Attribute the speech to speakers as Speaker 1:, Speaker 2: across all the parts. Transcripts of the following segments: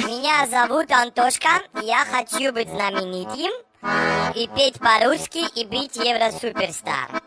Speaker 1: Меня зовут Антошка, я хочу быть знаменитым и петь по-русски и быть евросуперстар.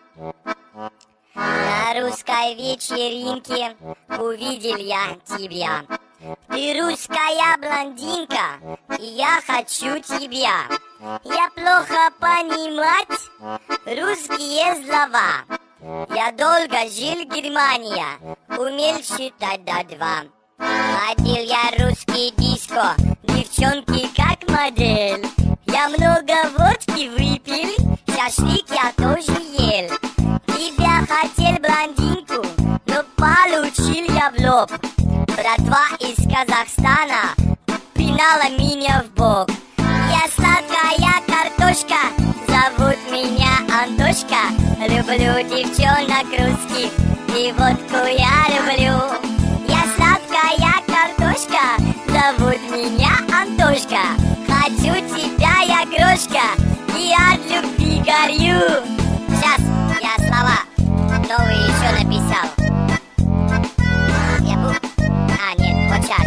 Speaker 1: На русской вечеринке увидел я тебя. Ты русская блондинка, и я хочу тебя. Я плохо понимать русские слова. Я долго жил в Германии, умел считать до 2. Ходил я русский диско, девчонки как модель. Я много водки выпил, шашлык я тоже ел. Тебя хотел блондинку, но получил я в лоб. Братва из Казахстана пинала меня в бок. Я сладкая картошка, зовут меня Антошка. Люблю девчонок русских, и водку я люблю. Я сладкая картошка, зовут меня Антошка. Хочу тебя, я крошка, и от любви горю. Сейчас я слова новые еще написал. Нет, вот сейчас,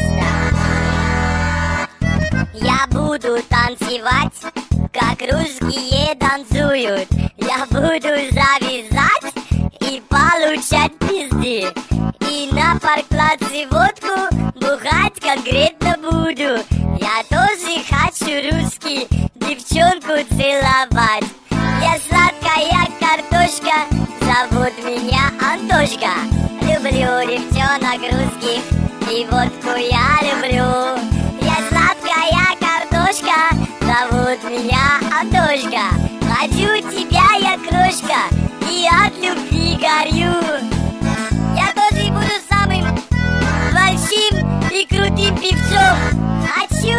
Speaker 1: да. Я буду танцевать, как русские танцуют. Я буду завязать и получать пизды. И на паркплаце водку бухать конкретно буду. Я тоже хочу русский девчонку целовать. Я сладкая картошка, зовут меня Антошка. Люблю девчонок русских, и водку я люблю. Я сладкая картошка, зовут меня Антошка. Хочу тебя, я крошка, и от любви горю. Я тоже буду самым большим и крутым певцом. Хочу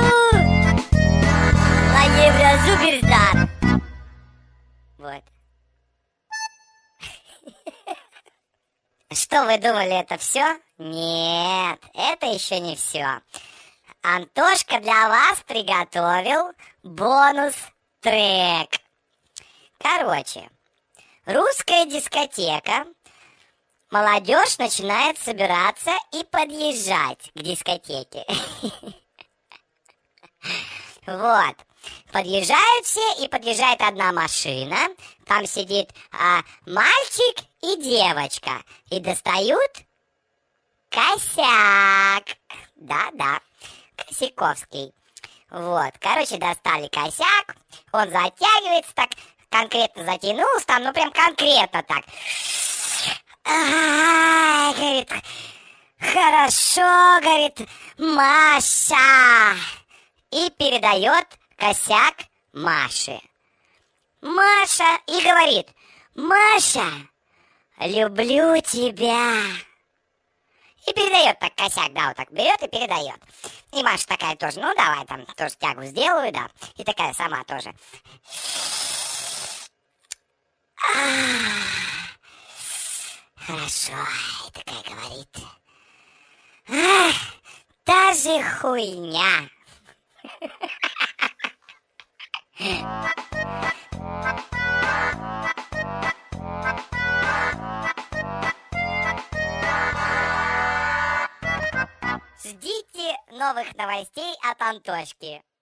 Speaker 1: на Евросуперстар. Вот. Что вы думали, это все? Нет, это еще не все. Антошка для вас приготовил бонус-трек. Короче, русская дискотека. Молодежь начинает собираться и подъезжать к дискотеке. Вот. Подъезжают все, и подъезжает одна машина. Там сидит мальчик и девочка. И достают косяк. Да-да, Косяковский. Вот, короче, достали косяк. Он затягивается так, конкретно затянулся там, ну прям конкретно так. Ай, говорит, хорошо, говорит, Маша. И передает косяк Маше. Маша и говорит: Маша, люблю тебя. И передает так косяк, да, вот так берет и передает. И Маша такая тоже, ну давай там тоже тягу сделаю, да. И такая сама тоже. Хорошо, и такая говорит: та же хуйня. Ждите новых новостей от Антошки.